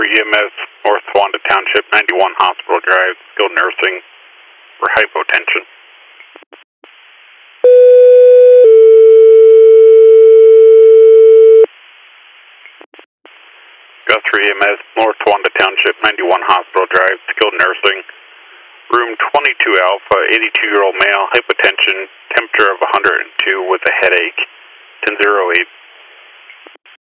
EMS, North Wanda Township, 91 Hospital Drive, skilled nursing for hypotension. Guthrie EMS, North Wanda Township, 91 Hospital Drive, skilled nursing. Room 22 Alpha, 82-year-old male, hypotension, temperature of 102 with a headache, 1008.